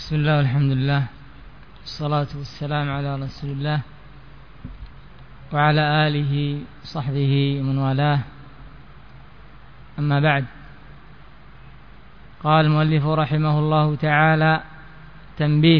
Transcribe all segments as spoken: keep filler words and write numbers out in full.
بسم الله والحمد لله والصلاة والسلام على رسول الله وعلى آله وصحبه ومن والاه. أما بعد، قال المؤلف رحمه الله تعالى: تنبيه.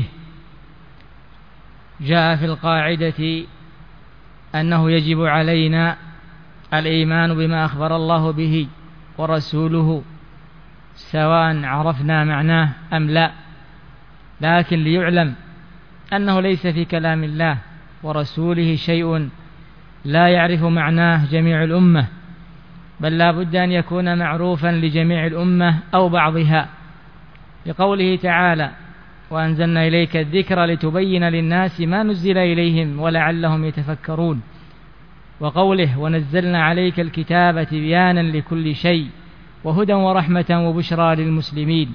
جاء في القاعدة أنه يجب علينا الإيمان بما أخبر الله به ورسوله سواء عرفنا معناه أم لا، لكن ليعلم أنه ليس في كلام الله ورسوله شيء لا يعرف معناه جميع الأمة، بل لا بد أن يكون معروفا لجميع الأمة أو بعضها، لقوله تعالى: وأنزلنا إليك الذكر لتبين للناس ما نزل إليهم ولعلهم يتفكرون، وقوله: ونزلنا عليك الكتاب تبيانا لكل شيء وهدى ورحمة وبشرى للمسلمين.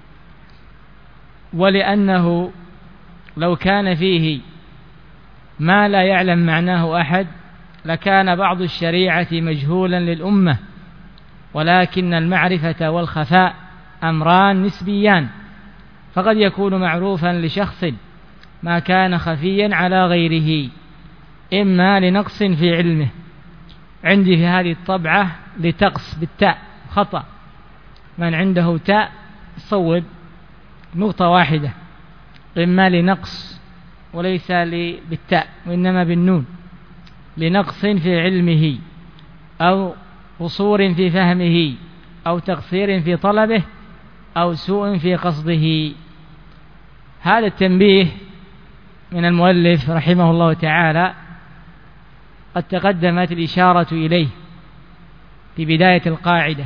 ولأنه لو كان فيه ما لا يعلم معناه أحد لكان بعض الشريعة مجهولا للأمة، ولكن المعرفة والخفاء أمران نسبيان، فقد يكون معروفا لشخص ما كان خفيا على غيره، إما لنقص في علمه. عندي في هذه الطبعة لتقص بالتاء خطأ، من عنده تاء صوب نقطة واحدة، إما لنقص وليس بالتاء وإنما بالنون، لنقص في علمه أو قصور في فهمه أو تقصير في طلبه أو سوء في قصده. هذا التنبيه من المؤلف رحمه الله تعالى قد تقدمت الإشارة إليه في بداية القاعدة،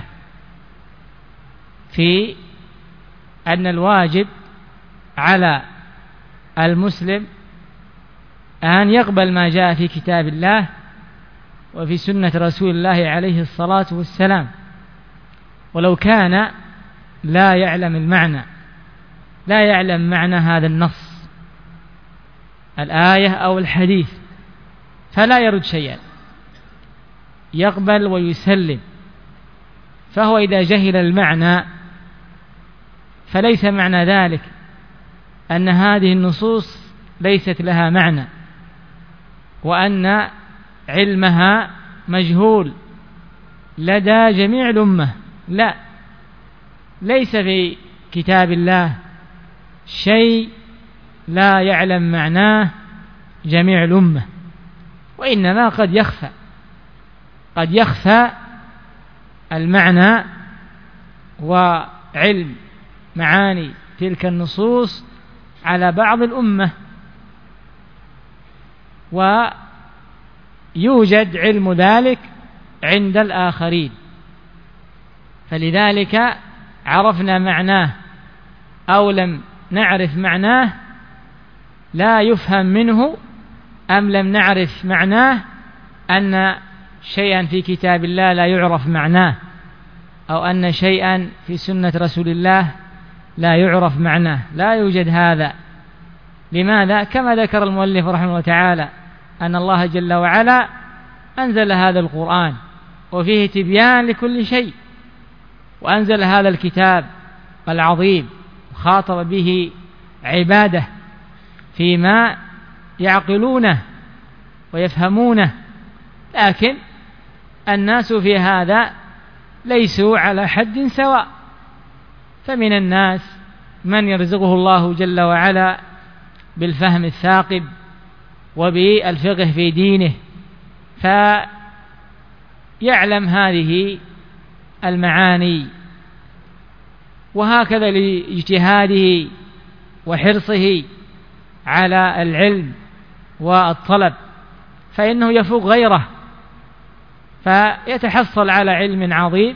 في أن الواجب على المسلم أن يقبل ما جاء في كتاب الله وفي سنة رسول الله عليه الصلاة والسلام، ولو كان لا يعلم المعنى، لا يعلم معنى هذا النص الآية أو الحديث، فلا يرد شيئا، يقبل ويسلم. فهو إذا جهل المعنى فليس معنى ذلك أن هذه النصوص ليست لها معنى وأن علمها مجهول لدى جميع الأمة، لا، ليس في كتاب الله شيء لا يعلم معناه جميع الأمة، وإنما قد يخفى قد يخفى المعنى وعلم معاني تلك النصوص على بعض الأمة، ويوجد علم ذلك عند الآخرين. فلذلك عرفنا معناه أو لم نعرف معناه لا يفهم منه أم لم نعرف معناه أن شيئا في كتاب الله لا يعرف معناه، أو أن شيئا في سنة رسول الله لا يعرف معناه، لا يوجد هذا. لماذا؟ كما ذكر المؤلف رحمه الله تعالى أن الله جل وعلا أنزل هذا القرآن وفيه تبيان لكل شيء، وأنزل هذا الكتاب العظيم خاطب به عباده فيما يعقلونه ويفهمونه، لكن الناس في هذا ليسوا على حد سواء، فمن الناس من يرزقه الله جل وعلا بالفهم الثاقب وبالفقه في دينه فيعلم هذه المعاني، وهكذا لاجتهاده وحرصه على العلم والطلب فإنه يفوق غيره، فيتحصل على علم عظيم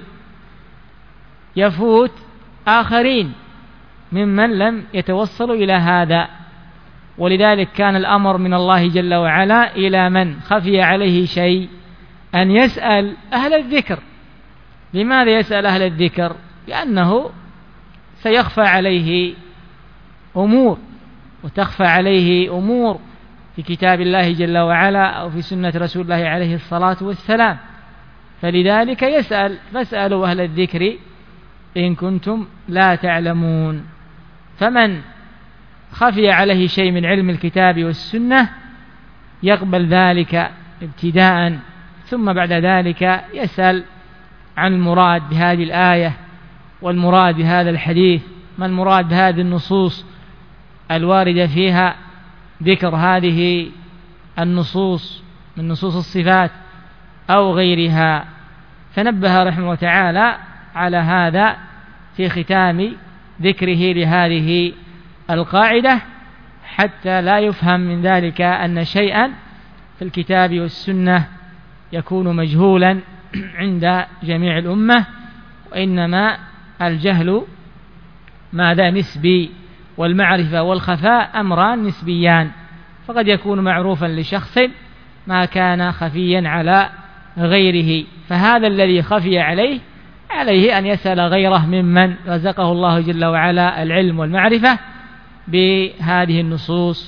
يفوت آخرين ممن لم يتوصلوا إلى هذا. ولذلك كان الأمر من الله جل وعلا إلى من خفي عليه شيء أن يسأل أهل الذكر. لماذا يسأل أهل الذكر؟ لأنه سيخفى عليه أمور وتخفى عليه أمور في كتاب الله جل وعلا أو في سنة رسول الله عليه الصلاة والسلام، فلذلك يسأل: فاسألوا أهل الذكر إن كنتم لا تعلمون. فمن خفي عليه شيء من علم الكتاب والسنة يقبل ذلك ابتداء، ثم بعد ذلك يسأل عن المراد بهذه الآية والمراد بهذا الحديث، ما المراد بهذه النصوص الواردة فيها ذكر هذه النصوص من نصوص الصفات أو غيرها. فنبه رحمه الله تعالى على هذا في ختام ذكره لهذه القاعدة، حتى لا يفهم من ذلك أن شيئا في الكتاب والسنة يكون مجهولا عند جميع الأمة، وإنما الجهل ماذا نسبي، والمعرفة والخفاء أمران نسبيان، فقد يكون معروفا لشخص ما كان خفيا على غيره. فهذا الذي خفي عليه عليه أن يسأل غيره ممن رزقه الله جل وعلا العلم والمعرفة بهذه النصوص،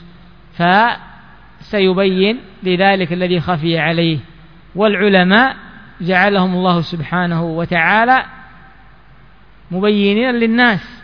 فسيبين لذلك الذي خفي عليه. والعلماء جعلهم الله سبحانه وتعالى مبينين للناس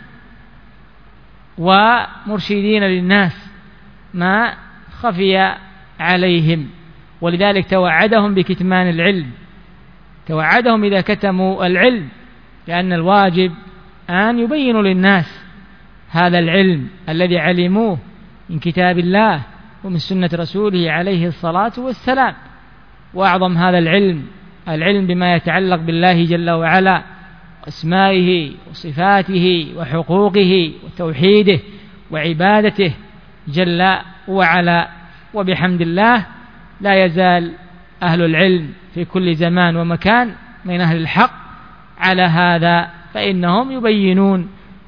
ومرشدين للناس ما خفي عليهم، ولذلك توعدهم بكتمان العلم، توعدهم إذا كتموا العلم، لأن الواجب أن يبينوا للناس هذا العلم الذي علموه من كتاب الله ومن سنة رسوله عليه الصلاة والسلام. وأعظم هذا العلم العلم بما يتعلق بالله جل وعلا، أسمائه وصفاته وحقوقه وتوحيده وعبادته جل وعلا. وبحمد الله لا يزال أهل العلم في كل زمان ومكان من أهل الحق على هذا، فإنهم يبينون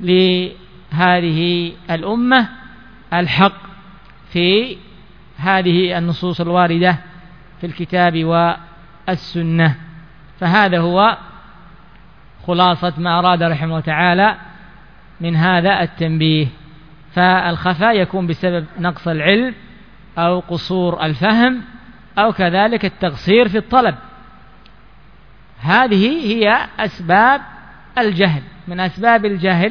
لهذه الأمة الحق في هذه النصوص الواردة في الكتاب والسنة. فهذا هو خلاصة ما أراد رحمه الله تعالى من هذا التنبيه. فالخفاء يكون بسبب نقص العلم أو قصور الفهم أو كذلك التقصير في الطلب. هذه هي أسباب الجهل. من أسباب الجهل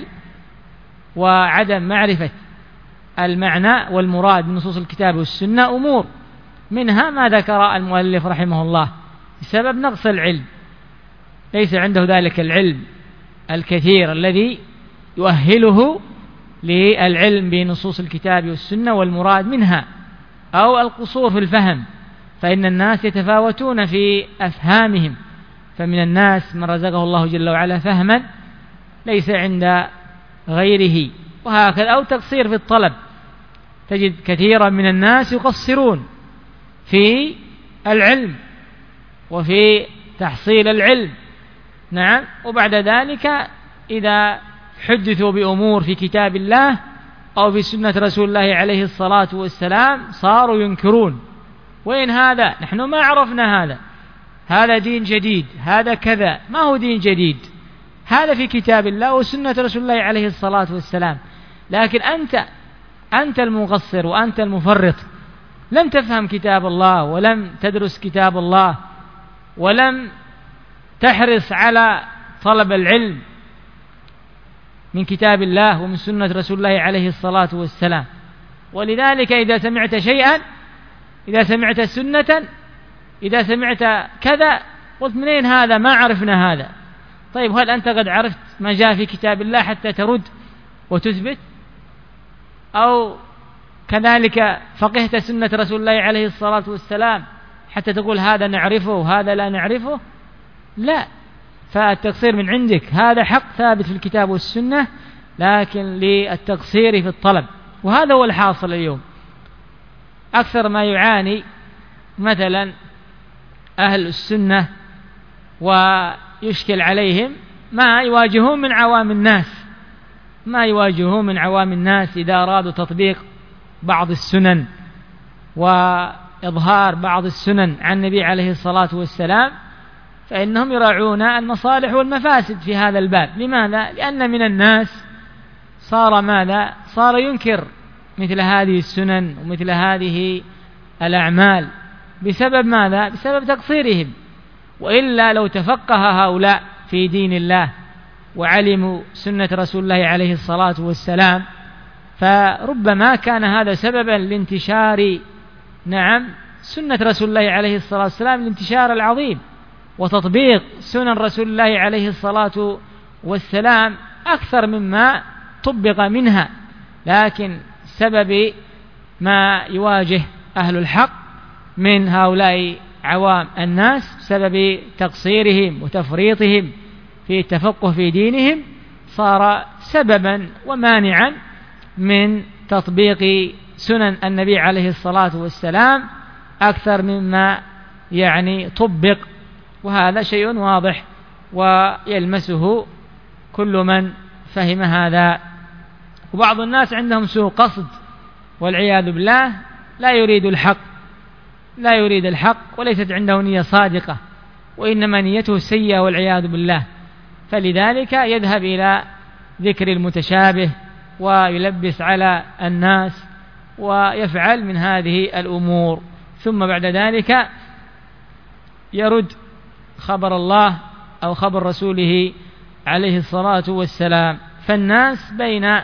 وعدم معرفة المعنى والمراد من نصوص الكتاب والسنة أمور، منها ما ذكر المؤلف رحمه الله بسبب نقص العلم، ليس عنده ذلك العلم الكثير الذي يؤهله للعلم بنصوص الكتاب والسنة والمراد منها، أو القصور في الفهم، فإن الناس يتفاوتون في أفهامهم، فمن الناس من رزقه الله جل وعلا فهما ليس عند غيره، وهكذا. أو تقصير في الطلب، تجد كثيرا من الناس يقصرون في العلم وفي تحصيل العلم، نعم، وبعد ذلك إذا حدثوا بأمور في كتاب الله أو في سنة رسول الله عليه الصلاة والسلام صاروا ينكرون. وين هذا؟ نحن ما عرفنا هذا، هذا دين جديد، هذا كذا. ما هو دين جديد، هذا في كتاب الله وسنة رسول الله عليه الصلاة والسلام. لكن أنت أنت المقصر وأنت المفرط، لم تفهم كتاب الله ولم تدرس كتاب الله ولم تحرص على طلب العلم من كتاب الله ومن سنة رسول الله عليه الصلاة والسلام. ولذلك إذا سمعت شيئا، إذا سمعت سنة، إذا سمعت كذا، قلت منين هذا؟ ما عرفنا هذا. طيب هل أنت قد عرفت ما جاء في كتاب الله حتى ترد وتثبت؟ أو كذلك فقهت سنة رسول الله عليه الصلاة والسلام حتى تقول هذا نعرفه وهذا لا نعرفه؟ لا. فالتقصير من عندك، هذا حق ثابت في الكتاب والسنة، لكن للتقصير في الطلب. وهذا هو الحاصل اليوم. أكثر ما يعاني مثلا أهل السنة ويشكل عليهم ما يواجهون من عوام الناس، ما يواجهون من عوام الناس إذا أرادوا تطبيق بعض السنن وإظهار بعض السنن عن النبي عليه الصلاة والسلام، فإنهم يراعون المصالح والمفاسد في هذا الباب. لماذا؟ لأن من الناس صار ماذا؟ صار ينكر مثل هذه السنن ومثل هذه الأعمال بسبب ماذا؟ بسبب تقصيرهم. وإلا لو تفقه هؤلاء في دين الله وعلموا سنة رسول الله عليه الصلاة والسلام فربما كان هذا سببا لانتشار نعم سنة رسول الله عليه الصلاة والسلام، الانتشار العظيم وتطبيق سنن رسول الله عليه الصلاة والسلام أكثر مما طبق منها، لكن سبب ما يواجه أهل الحق من هؤلاء عوام الناس بسبب تقصيرهم وتفريطهم في التفقه في دينهم صار سببا ومانعا من تطبيق سنن النبي عليه الصلاة والسلام أكثر مما يعني طبق، وهذا شيء واضح ويلمسه كل من فهم هذا. وبعض الناس عندهم سوء قصد والعياذ بالله، لا يريد الحق لا يريد الحق وليست عنده نية صادقة، وإنما نيته سيئة والعياذ بالله، فلذلك يذهب إلى ذكر المتشابه ويلبس على الناس ويفعل من هذه الأمور، ثم بعد ذلك يرد خبر الله أو خبر رسوله عليه الصلاة والسلام. فالناس بين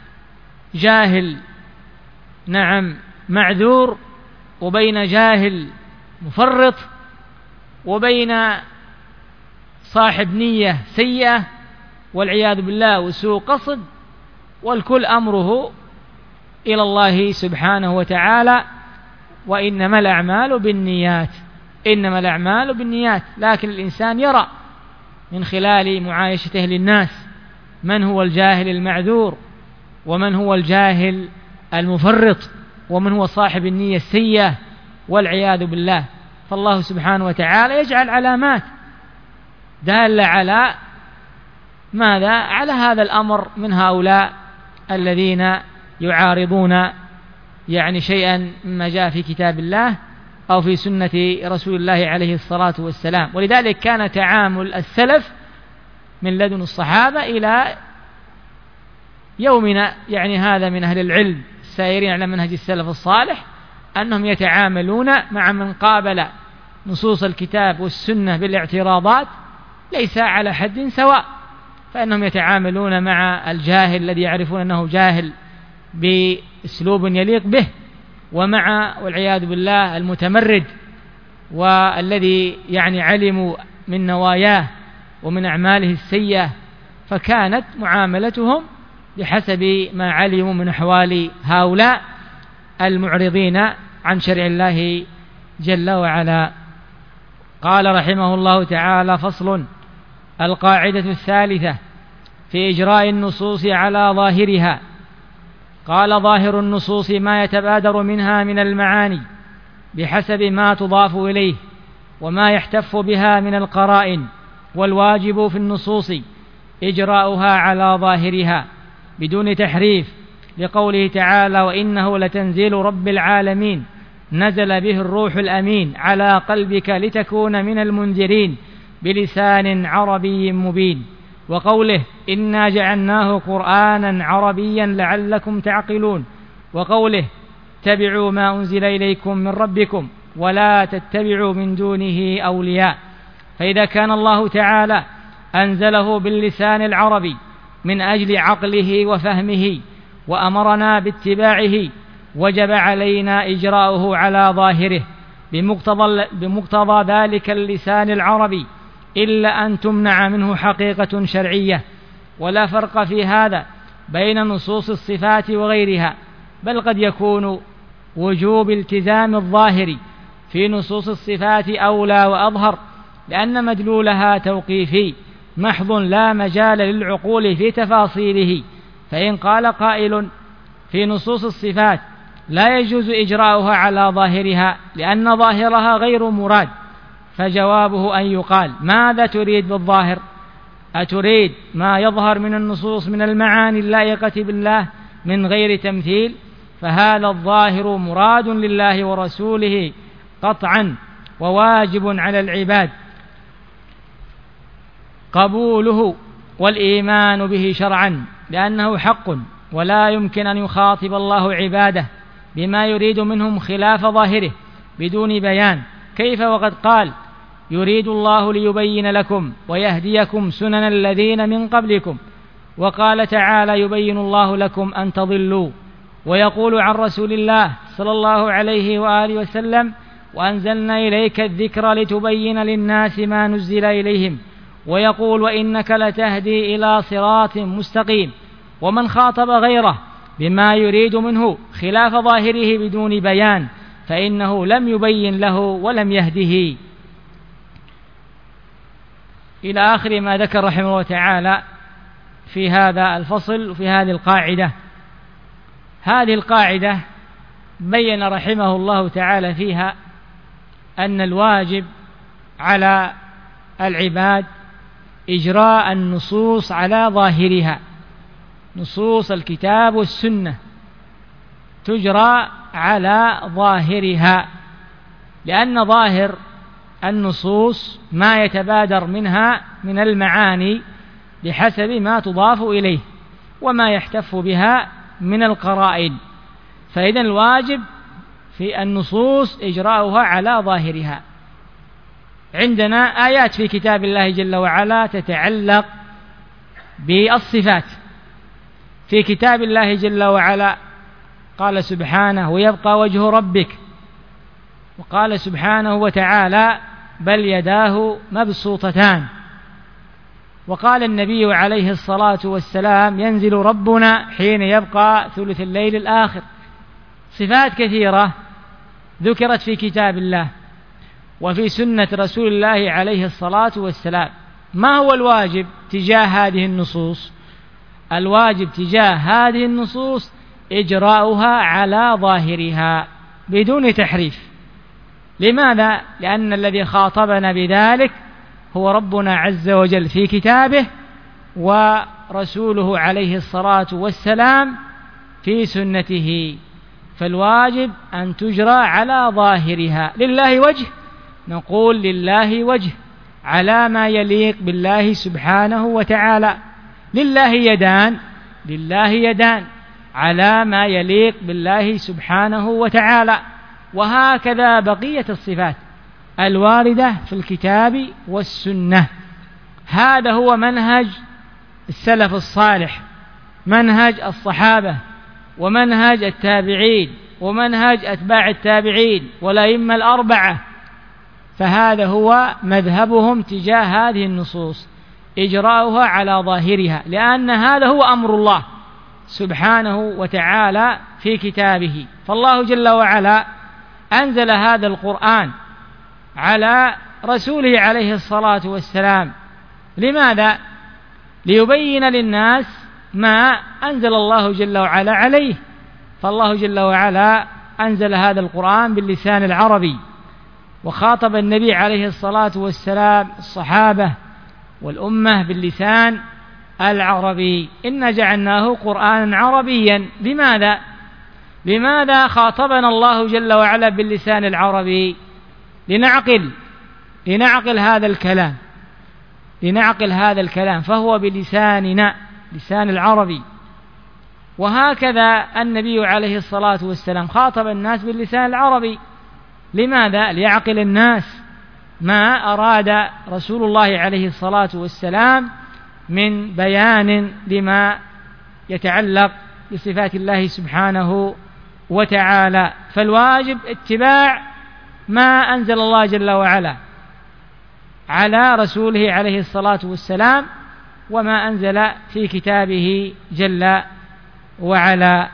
جاهل نعم معذور، وبين جاهل مفرط، وبين صاحب نية سيئة والعياذ بالله وسوء قصد، والكل أمره إلى الله سبحانه وتعالى، وإنما الأعمال بالنيات إنما الأعمال بالنيات لكن الإنسان يرى من خلال معايشته للناس من هو الجاهل المعذور، ومن هو الجاهل المفرط، ومن هو صاحب النية السيئة والعياذ بالله. فالله سبحانه وتعالى يجعل علامات دالة على ماذا؟ على هذا الأمر من هؤلاء الذين يعارضون يعني شيئا مما جاء في كتاب الله أو في سنة رسول الله عليه الصلاة والسلام. ولذلك كان تعامل السلف من لدن الصحابة إلى يومنا يعني هذا من أهل العلم السائرين على منهج السلف الصالح أنهم يتعاملون مع من قابل نصوص الكتاب والسنة بالاعتراضات ليس على حد سواء، فإنهم يتعاملون مع الجاهل الذي يعرفون أنه جاهل بأسلوب يليق به، ومع والعياذ بالله المتمرد والذي يعني علموا من نواياه ومن أعماله السيئة، فكانت معاملتهم بحسب ما علموا من أحوال هؤلاء المعرضين عن شرع الله جل وعلا. قال رحمه الله تعالى: فصل. القاعدة الثالثة في إجراء النصوص على ظاهرها. قال: ظاهر النصوص ما يتبادر منها من المعاني بحسب ما تضاف إليه وما يحتف بها من القرائن، والواجب في النصوص إجراؤها على ظاهرها بدون تحريف، لقوله تعالى: وإنه لتنزيل رب العالمين نزل به الروح الأمين على قلبك لتكون من المنذرين بلسان عربي مبين، وقوله: إنا جعلناه قرآنا عربيا لعلكم تعقلون، وقوله: اتبعوا ما أنزل إليكم من ربكم ولا تتبعوا من دونه أولياء. فإذا كان الله تعالى أنزله باللسان العربي من أجل عقله وفهمه وأمرنا باتباعه، وجب علينا إجراؤه على ظاهره بمقتضى, بمقتضى ذلك اللسان العربي، إلا أن تمنع منه حقيقة شرعية. ولا فرق في هذا بين نصوص الصفات وغيرها، بل قد يكون وجوب التزام الظاهر في نصوص الصفات أولى وأظهر، لأن مدلولها توقيفي محض لا مجال للعقول في تفاصيله. فإن قال قائل في نصوص الصفات لا يجوز إجراؤها على ظاهرها لأن ظاهرها غير مراد، فجوابه أن يقال: ماذا تريد بالظاهر؟ أتريد ما يظهر من النصوص من المعاني اللائقة بالله من غير تمثيل؟ فهذا الظاهر مراد لله ورسوله قطعا، وواجب على العباد قبوله والإيمان به شرعا، لأنه حق، ولا يمكن أن يخاطب الله عباده بما يريد منهم خلاف ظاهره بدون بيان. كيف وقد قال: يريد الله ليبين لكم ويهديكم سنن الذين من قبلكم، وقال تعالى: يبين الله لكم أن تضلوا ويقول عن رسول الله صلى الله عليه وآله وسلم: وأنزلنا إليك الذكر لتبين للناس ما نزل إليهم. ويقول: وإنك لتهدي إلى صراط مستقيم. ومن خاطب غيره بما يريد منه خلاف ظاهره بدون بيان فإنه لم يبين له ولم يهده. إلى آخر ما ذكر رحمه الله تعالى في هذا الفصل وفي هذه القاعدة. هذه القاعدة بين رحمه الله تعالى فيها أن الواجب على العباد إجراء النصوص على ظاهرها، نصوص الكتاب والسنة تجرى على ظاهرها، لأن ظاهر النصوص ما يتبادر منها من المعاني بحسب ما تضاف إليه وما يحتف بها من القرائن. فإذا الواجب في النصوص إجراؤها على ظاهرها. عندنا آيات في كتاب الله جل وعلا تتعلق بالصفات. في كتاب الله جل وعلا قال سبحانه: ويبقى وجه ربك. وقال سبحانه وتعالى: بل يداه مبسوطتان. وقال النبي عليه الصلاة والسلام: ينزل ربنا حين يبقى ثلث الليل الآخر. صفات كثيرة ذكرت في كتاب الله وفي سنة رسول الله عليه الصلاة والسلام. ما هو الواجب تجاه هذه النصوص؟ الواجب تجاه هذه النصوص إجراؤها على ظاهرها بدون تحريف. لماذا؟ لأن الذي خاطبنا بذلك هو ربنا عز وجل في كتابه ورسوله عليه الصلاة والسلام في سنته. فالواجب أن تجرى على ظاهرها. لله وجه، نقول لله وجه على ما يليق بالله سبحانه وتعالى. لله يدان، لله يدان على ما يليق بالله سبحانه وتعالى. وهكذا بقية الصفات الواردة في الكتاب والسنة. هذا هو منهج السلف الصالح، منهج الصحابة، ومنهج التابعين، ومنهج أتباع التابعين والأئمة الأربعة. فهذا هو مذهبهم تجاه هذه النصوص، إجراؤها على ظاهرها، لأن هذا هو أمر الله سبحانه وتعالى في كتابه. فالله جل وعلا أنزل هذا القرآن على رسوله عليه الصلاة والسلام. لماذا؟ ليبين للناس ما أنزل الله جل وعلا عليه. فالله جل وعلا أنزل هذا القرآن باللسان العربي، وخاطب النبي عليه الصلاة والسلام الصحابة والأمة باللسان العربي. إنا جعلناه قرآنا عربيا. لماذا؟ لماذا خاطبنا الله جل وعلا باللسان العربي؟ لنعقل لنعقل هذا الكلام لنعقل هذا الكلام فهو بلساننا، لسان العربي. وهكذا النبي عليه الصلاة والسلام خاطب الناس باللسان العربي. لماذا؟ ليعقل الناس ما أراد رسول الله عليه الصلاة والسلام من بيان لما يتعلق بصفات الله سبحانه وتعالى. فالواجب اتباع ما أنزل الله جل وعلا على رسوله عليه الصلاة والسلام وما أنزل في كتابه جل وعلا.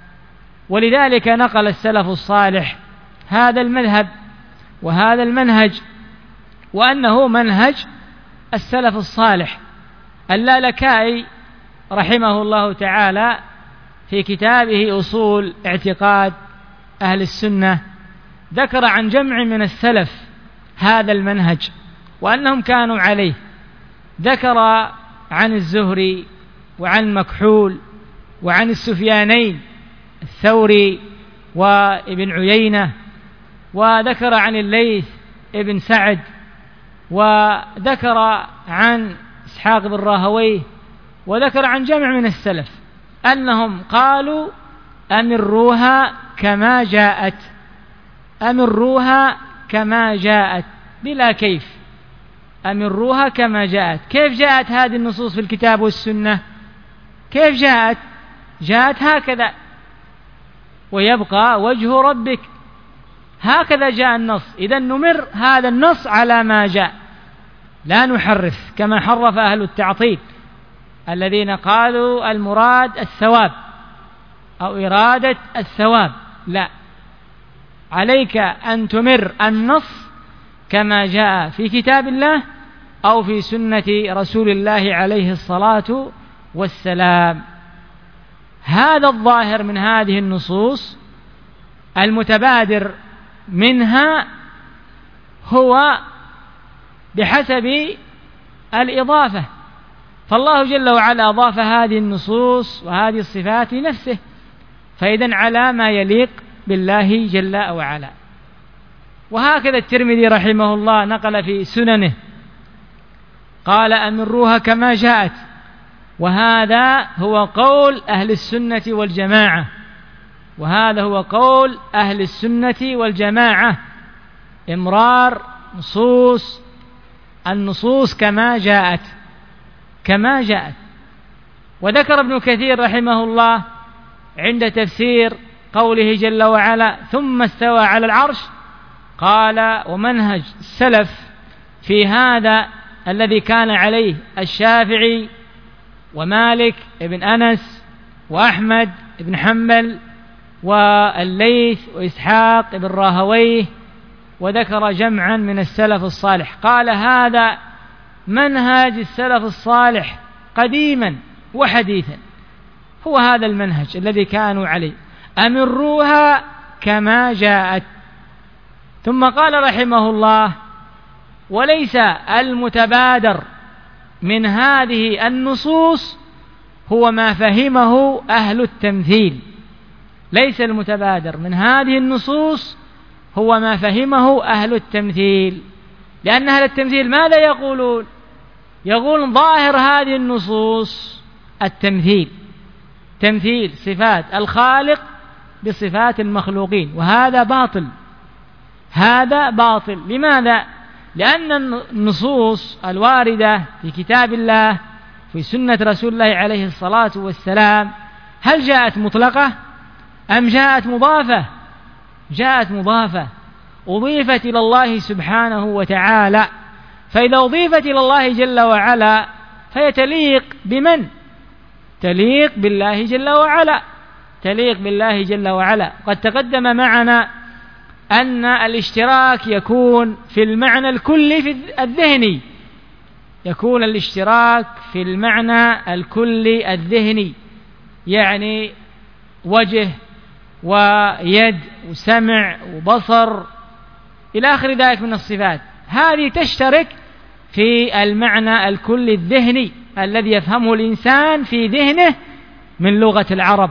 ولذلك نقل السلف الصالح هذا المذهب وهذا المنهج، وأنه منهج السلف الصالح. اللالكائي رحمه الله تعالى في كتابه أصول اعتقاد أهل السنة ذكر عن جمع من السلف هذا المنهج وأنهم كانوا عليه. ذكر عن الزهري وعن مكحول وعن السفيانين الثوري وابن عيينة، وذكر عن الليث ابن سعد، وذكر عن إسحاق بن راهويه، وذكر عن جمع من السلف أنهم قالوا أمروها كما جاءت، أمروها كما جاءت بلا كيف، أمروها كما جاءت. كيف جاءت هذه النصوص في الكتاب والسنة؟ كيف جاءت؟ جاءت هكذا، ويبقى وجه ربك. هكذا جاء النص. إذن نمر هذا النص على ما جاء، لا نحرف كما حرف أهل التعطيل الذين قالوا المراد الثواب أو إرادة الثواب. لا، عليك أن تمر النص كما جاء في كتاب الله أو في سنة رسول الله عليه الصلاة والسلام. هذا الظاهر من هذه النصوص. المتبادر منها هو بحسب الإضافة، فالله جل وعلا أضاف هذه النصوص وهذه الصفات لنفسه، فإذن على ما يليق بالله جل وعلا. وهكذا الترمذي رحمه الله نقل في سننه قال أمروها كما جاءت، وهذا هو قول أهل السنة والجماعة، وهذا هو قول أهل السنة والجماعة، إمرار نصوص النصوص كما جاءت كما جاءت. وذكر ابن كثير رحمه الله عند تفسير قوله جل وعلا ثم استوى على العرش قال ومنهج السلف في هذا الذي كان عليه الشافعي ومالك ابن أنس وأحمد ابن حنبل والليث وإسحاق ابن راهويه، وذكر جمعا من السلف الصالح. قال هذا منهج السلف الصالح قديما وحديثا، هو هذا المنهج الذي كانوا عليه، أمروها كما جاءت. ثم قال رحمه الله وليس المتبادر من هذه النصوص هو ما فهمه أهل التمثيل. ليس المتبادر من هذه النصوص هو ما فهمه أهل التمثيل، لأن أهل التمثيل ماذا يقولون؟ يقول ظاهر هذه النصوص التمثيل، تمثيل صفات الخالق بصفات المخلوقين، وهذا باطل، هذا باطل. لماذا؟ لأن النصوص الواردة في كتاب الله في سنة رسول الله عليه الصلاة والسلام هل جاءت مطلقة أم جاءت مضافة؟ جاءت مضافة، أضيفت إلى الله سبحانه وتعالى. فإذا أضيفت إلى الله جل وعلا فهي تليق بمن؟ تليق بالله جل وعلا، تليق بالله جل وعلا. قد تقدم معنا أن الاشتراك يكون في المعنى الكلي في الذهني، يكون الاشتراك في المعنى الكلي الذهني، يعني وجه ويد وسمع وبصر إلى آخر ذلك من الصفات، هذه تشترك في المعنى الكلي الذهني الذي يفهمه الإنسان في ذهنه من لغة العرب،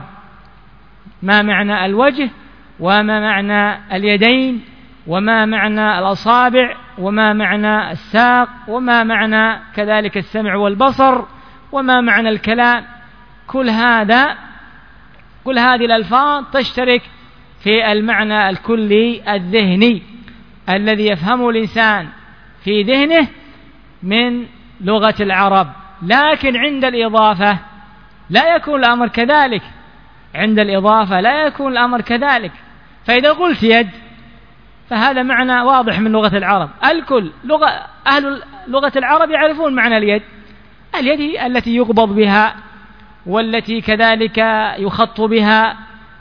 ما معنى الوجه وما معنى اليدين وما معنى الأصابع وما معنى الساق وما معنى كذلك السمع والبصر وما معنى الكلام. كل هذا كل هذه الألفاظ تشترك في المعنى الكلي الذهني الذي يفهمه الإنسان في ذهنه من لغة العرب. لكن عند الإضافة لا يكون الأمر كذلك، عند الإضافة لا يكون الأمر كذلك. فإذا قلت يد فهذا معنى واضح من لغة العرب، الكل لغة أهل لغة العرب يعرفون معنى اليد، اليد التي يقبض بها والتي كذلك يخط بها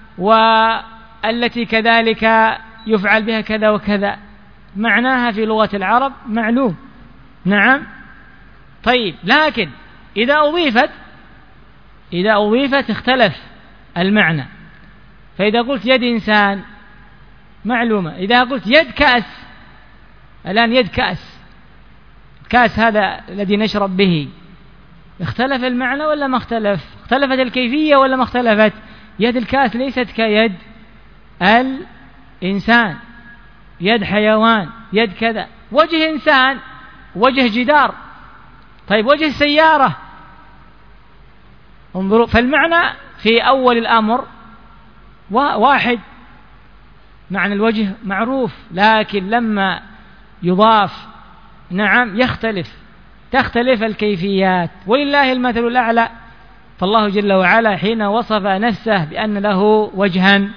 والتي كذلك يفعل بها كذا وكذا، معناها في لغة العرب معلوم. نعم. طيب، لكن إذا أضيفت إذا أضيفت اختلف المعنى. فإذا قلت يد إنسان معلومة، إذا قلت يد كأس، الآن يد كأس، الكأس هذا الذي نشرب به، اختلف المعنى ولا ما اختلف؟ اختلفت الكيفية ولا ما اختلفت؟ يد الكأس ليست كيد الإنسان، يد حيوان، يد كذا. وجه إنسان وجه جدار، طيب وجه سيارة، انظروا، فالمعنى في أول الأمر واحد، معنى الوجه معروف، لكن لما يضاف نعم يختلف، تختلف الكيفيات. ولله المثل الأعلى. فالله جل وعلا حين وصف نفسه بأن له وجها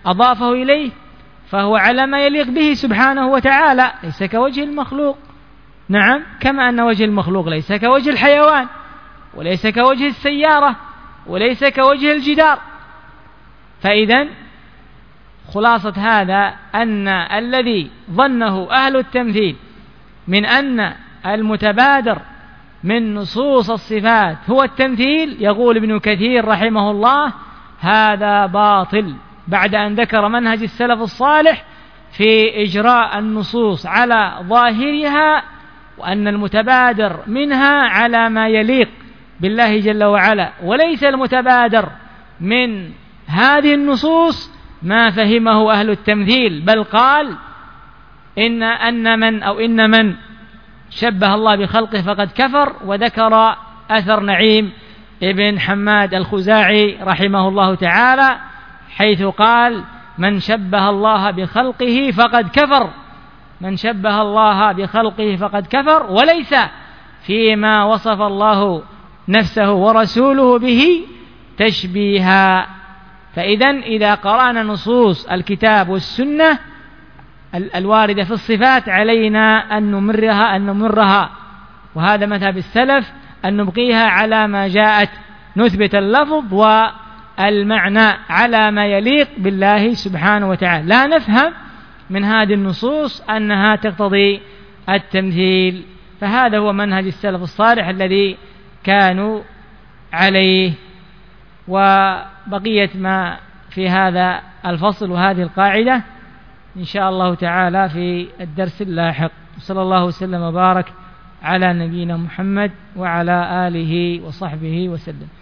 أضافه إليه فهو على ما يليق به سبحانه وتعالى، ليس كوجه المخلوق. نعم، كما أن وجه المخلوق ليس كوجه الحيوان، وليس كوجه السيارة، وليس كوجه الجدار. فإذن خلاصة هذا أن الذي ظنه أهل التمثيل من أن المتبادر من نصوص الصفات هو التمثيل، يقول ابن كثير رحمه الله هذا باطل، بعد أن ذكر منهج السلف الصالح في إجراء النصوص على ظاهرها، وأن المتبادر منها على ما يليق بالله جل وعلا، وليس المتبادر من هذه النصوص ما فهمه أهل التمثيل، بل قال إن أن من أو إن من شبه الله بخلقه فقد كفر. وذكر أثر نعيم ابن حماد الخزاعي رحمه الله تعالى حيث قال من شبه الله بخلقه فقد كفر، من شبه الله بخلقه فقد كفر، وليس فيما وصف الله نفسه ورسوله به تشبيها. فإذن إذا قرأنا نصوص الكتاب والسنة الواردة في الصفات علينا أن نمرها أن نمرها وهذا مذهب السلف، أن نبقيها على ما جاءت، نثبت اللفظ والمعنى على ما يليق بالله سبحانه وتعالى، لا نفهم من هذه النصوص أنها تقتضي التمثيل. فهذا هو منهج السلف الصالح الذي كانوا عليه. وبقية ما في هذا الفصل وهذه القاعدة إن شاء الله تعالى في الدرس اللاحق. صلى الله وسلم وبارك على نبينا محمد وعلى آله وصحبه وسلم.